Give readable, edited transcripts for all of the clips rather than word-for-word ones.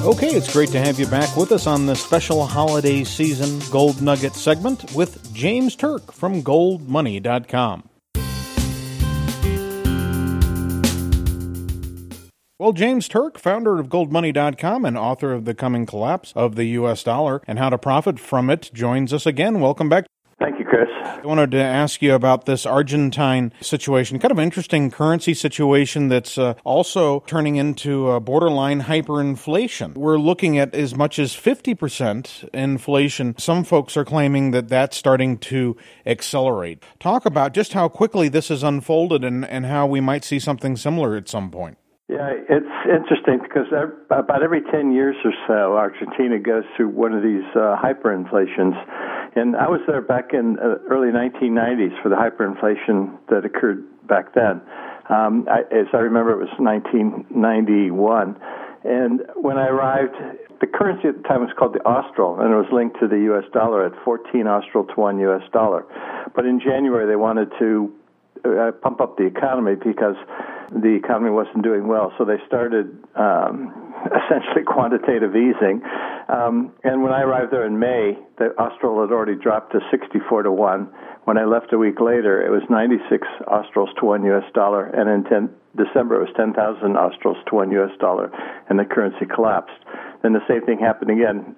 Okay, it's great to have you back with us on this special holiday season Gold Nugget segment with James Turk from GoldMoney.com. Well, James Turk, founder of GoldMoney.com and author of The Coming Collapse of the U.S. Dollar and How to Profit from It, joins us again. Welcome back. Thank you, Chris. I wanted to ask you about this Argentine situation, kind of an interesting currency situation that's also turning into borderline hyperinflation. We're looking at as much as 50% inflation. Some folks are claiming that that's starting to accelerate. Talk about just how quickly this has unfolded and how we might see something similar at some point. Yeah, it's interesting because about every 10 years or so, Argentina goes through one of these hyperinflations. And I was there back in early 1990s for the hyperinflation that occurred back then. As I remember, it was 1991. And when I arrived, the currency at the time was called the Austral, and it was linked to the U.S. dollar at 14 Austral to 1 U.S. dollar. But in January, they wanted to pump up the economy because the economy wasn't doing well. So they started essentially quantitative easing. And when I arrived there in May, the Austral had already dropped to 64 to 1. When I left a week later, it was 96 Australs to 1 U.S. dollar. And in December, it was 10,000 Australs to 1 U.S. dollar, and the currency collapsed. Then the same thing happened again.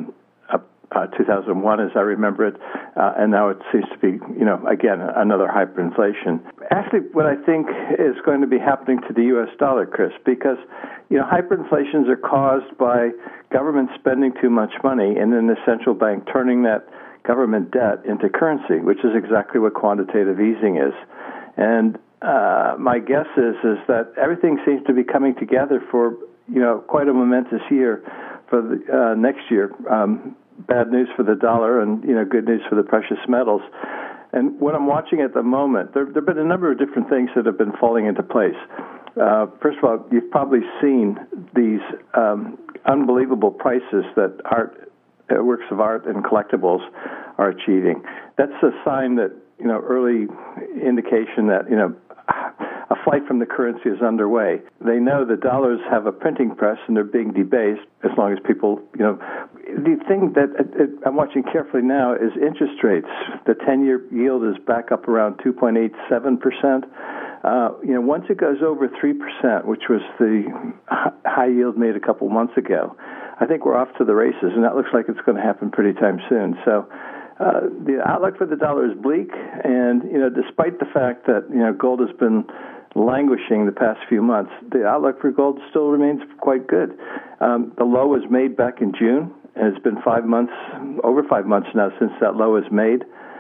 2001, as I remember it, and now it seems to be, again, another hyperinflation. Actually, what I think is going to be happening to the U.S. dollar, Chris, because, hyperinflations are caused by government spending too much money and then the central bank turning that government debt into currency, which is exactly what quantitative easing is. And my guess is that everything seems to be coming together for, quite a momentous year for the next year. Bad news for the dollar and, good news for the precious metals. And what I'm watching at the moment, there have been a number of different things that have been falling into place. First of all, you've probably seen these unbelievable prices that works of art and collectibles are achieving. That's a sign that, early indication that, a flight from the currency is underway. They know the dollars have a printing press and they're being debased as long as people, The thing that I'm watching carefully now is interest rates. The 10-year yield is back up around 2.87%. Once it goes over 3%, which was the high yield made a couple months ago, I think we're off to the races, and that looks like it's going to happen pretty time soon. So the outlook for the dollar is bleak, and despite the fact that gold has been languishing the past few months, the outlook for gold still remains quite good. The low was made back in June, and it's been over 5 months now since that low was made.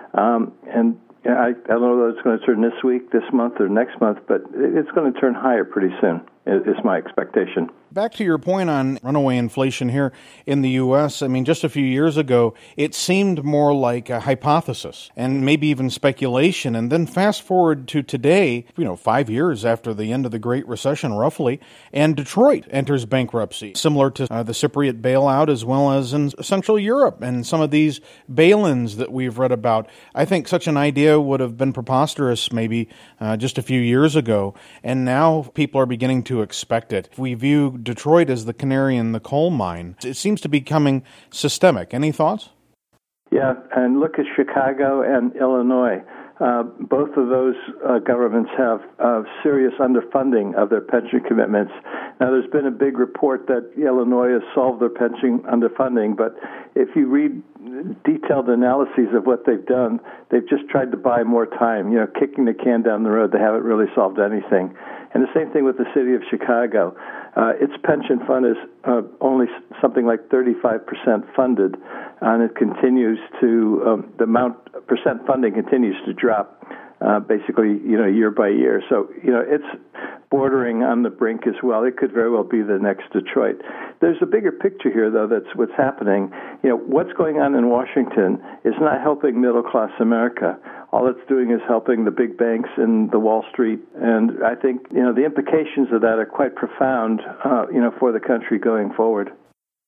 And I don't know whether it's going to turn this week, this month, or next month, but it's going to turn higher pretty soon, is my expectation. Back to your point on runaway inflation here in the U.S., just a few years ago, it seemed more like a hypothesis and maybe even speculation. And then fast forward to today, 5 years after the end of the Great Recession, roughly, and Detroit enters bankruptcy, similar to the Cypriot bailout as well as in Central Europe and some of these bail-ins that we've read about. I think such an idea would have been preposterous maybe just a few years ago, and now people are beginning to expect it. If we view Detroit as the canary in the coal mine, it seems to be becoming systemic. Any thoughts? Yeah, and look at Chicago and Illinois. Both of those governments have serious underfunding of their pension commitments. Now, there's been a big report that Illinois has solved their pension underfunding, but if you read detailed analyses of what they've done, they've just tried to buy more time, kicking the can down the road. They haven't really solved anything. And the same thing with the city of Chicago. Its pension fund is only something like 35% funded, and it continues to, percent funding continues to drop basically, year by year. So, it's bordering on the brink as well. It could very well be the next Detroit. There's a bigger picture here, though, that's what's happening. What's going on in Washington is not helping middle-class America. All it's doing is helping the big banks and the Wall Street. And I think, the implications of that are quite profound, for the country going forward.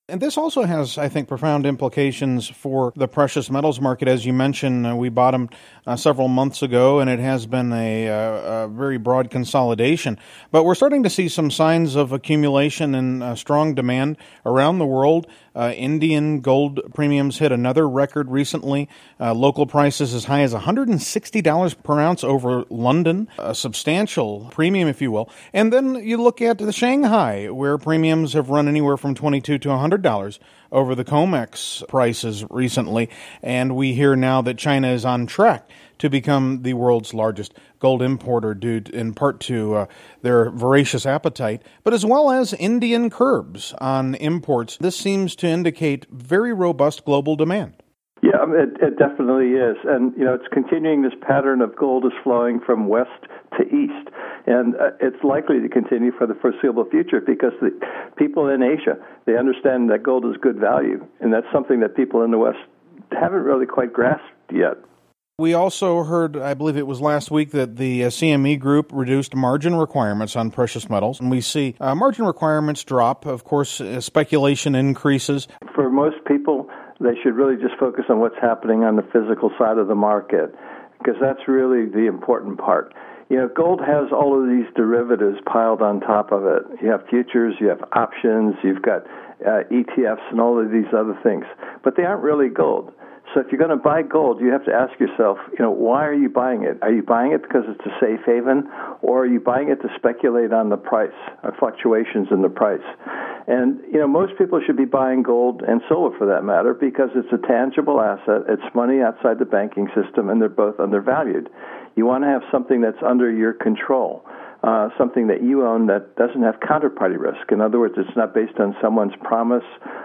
And this also has, I think, profound implications for the precious metals market. As you mentioned, we bottomed several months ago, and it has been a very broad consolidation. But we're starting to see some signs of accumulation and strong demand around the world. Indian gold premiums hit another record recently. Local prices as high as $160 per ounce over London, a substantial premium, if you will. And then you look at the Shanghai, where premiums have run anywhere from $22 to $100 over the COMEX prices recently. And we hear now that China is on track to become the world's largest gold importer due in part to their voracious appetite, but as well as Indian curbs on imports. This seems to indicate very robust global demand. Yeah, it definitely is. And, it's continuing this pattern of gold is flowing from west to east. And it's likely to continue for the foreseeable future because the people in Asia, they understand that gold is good value. And that's something that people in the West haven't really quite grasped yet. We also heard, I believe it was last week, that the CME Group reduced margin requirements on precious metals. And we see margin requirements drop. Of course, speculation increases. For most people, they should really just focus on what's happening on the physical side of the market, because that's really the important part. Gold has all of these derivatives piled on top of it. You have futures, you have options, you've got ETFs and all of these other things. But they aren't really gold. So if you're going to buy gold, you have to ask yourself, why are you buying it? Are you buying it because it's a safe haven, or are you buying it to speculate on the price, or fluctuations in the price? And, most people should be buying gold and silver for that matter because it's a tangible asset. It's money outside the banking system, and they're both undervalued. You want to have something that's under your control, something that you own that doesn't have counterparty risk. In other words, it's not based on someone's promise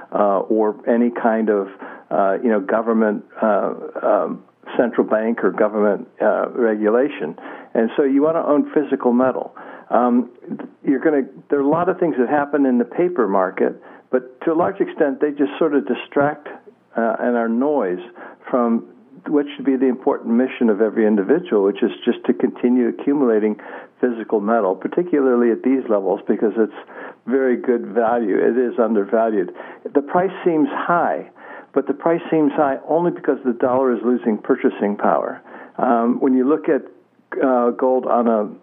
or any kind of government, central bank or government regulation. And so you want to own physical metal. There are a lot of things that happen in the paper market, but to a large extent, they just sort of distract and are noise from what should be the important mission of every individual, which is just to continue accumulating physical metal, particularly at these levels, because it's very good value. It is undervalued. The price seems high, but the price seems high only because the dollar is losing purchasing power. When you look at gold on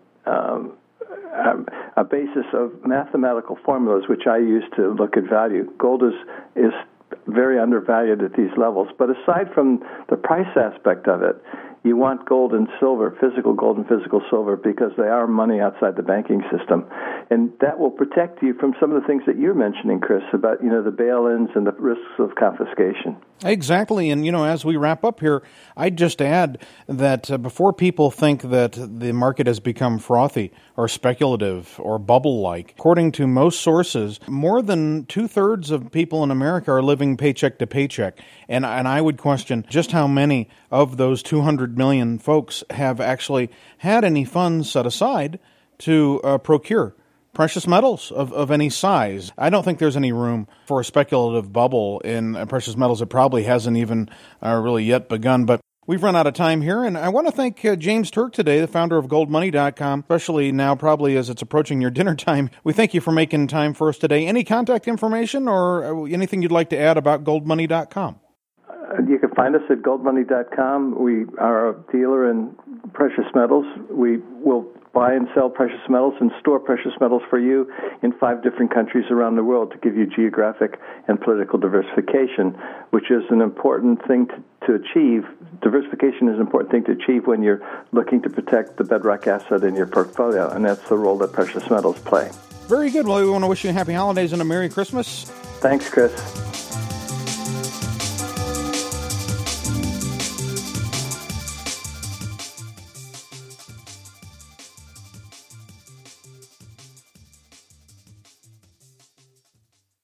a basis of mathematical formulas, which I use to look at value, gold is very undervalued at these levels. But aside from the price aspect of it, you want gold and silver, physical gold and physical silver, because they are money outside the banking system. And that will protect you from some of the things that you're mentioning, Chris, about, the bail-ins and the risks of confiscation. Exactly. And, as we wrap up here, I'd just add that before people think that the market has become frothy or speculative or bubble-like, according to most sources, more than 2/3 of people in America are living paycheck to paycheck. And I would question just how many of those 200 million folks have actually had any funds set aside to procure precious metals of any size. I don't think there's any room for a speculative bubble in precious metals. It probably hasn't even really yet begun. But we've run out of time here, and I want to thank James Turk today, the founder of GoldMoney.com, especially now probably as it's approaching your dinner time. We thank you for making time for us today. Any contact information or anything you'd like to add about GoldMoney.com? You can find us at GoldMoney.com. We are a dealer in precious metals. We will buy and sell precious metals and store precious metals for you in 5 different countries around the world to give you geographic and political diversification, which is an important thing to achieve. Diversification is an important thing to achieve when you're looking to protect the bedrock asset in your portfolio, and that's the role that precious metals play. Very good. Well, we want to wish you happy holidays and a Merry Christmas. Thanks, Chris.